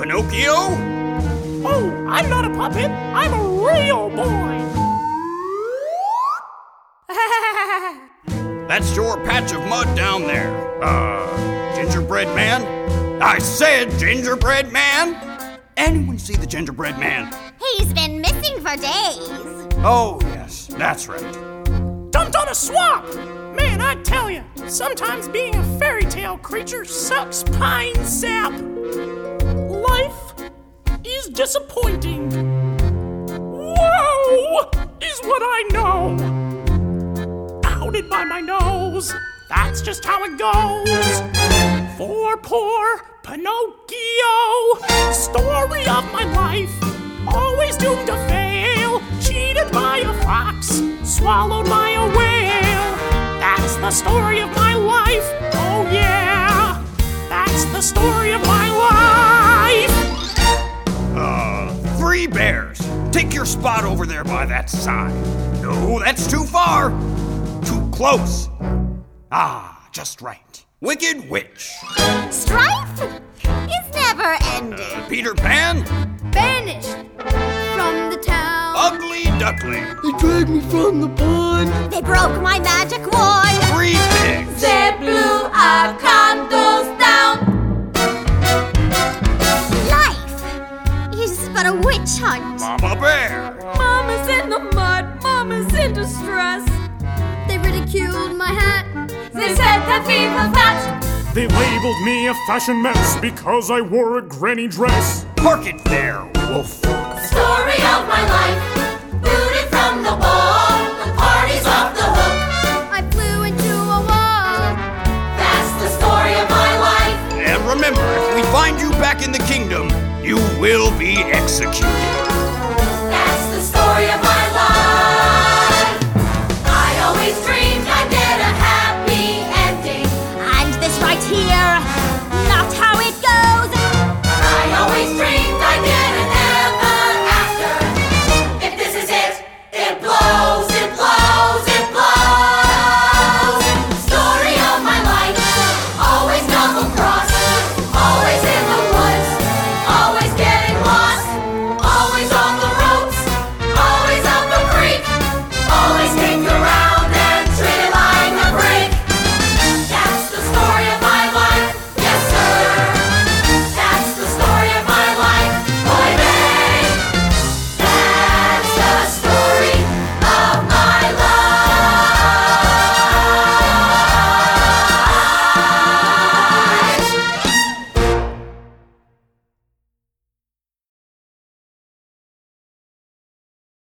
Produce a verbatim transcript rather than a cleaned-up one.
Pinocchio? Oh, I'm not a puppet. I'm a real boy. That's your patch of mud down there. Uh, gingerbread man? I said gingerbread man! Anyone see the gingerbread man? He's been missing for days. Oh, yes, that's right. Dumped on a swamp! Man, I tell you, sometimes being a fairy tale creature sucks pine sap. Life is disappointing. Whoa! Is what I know. Outed by my nose. That's just how it goes. For poor Pinocchio. Story of my life. Always doomed to fail. Cheated by a fox. Swallowed by a whale. That's the story of my life. Oh yeah. That's the story of my life. Uh, three bears. Take your spot over there by that sign. No, that's too far. Too close. Ah, just right. Wicked Witch. Strife is never ending. Uh, Peter Pan. Banished from the town. Ugly Duckling. They dragged me from the pond. They broke my magic wand. Three pigs. They blew our candles down. Life is but a witch hunt. Mama Bear. Mama's in the mud. Mama's in distress. They ridiculed my hat. They said that we were fat. They labeled me a fashion mess because I wore a granny dress. Park it there, wolf. Story of my life. Booted from the ball. The party's off the hook. I flew into a wall. That's the story of my life. And remember, if we find you back in the kingdom, you will be executed.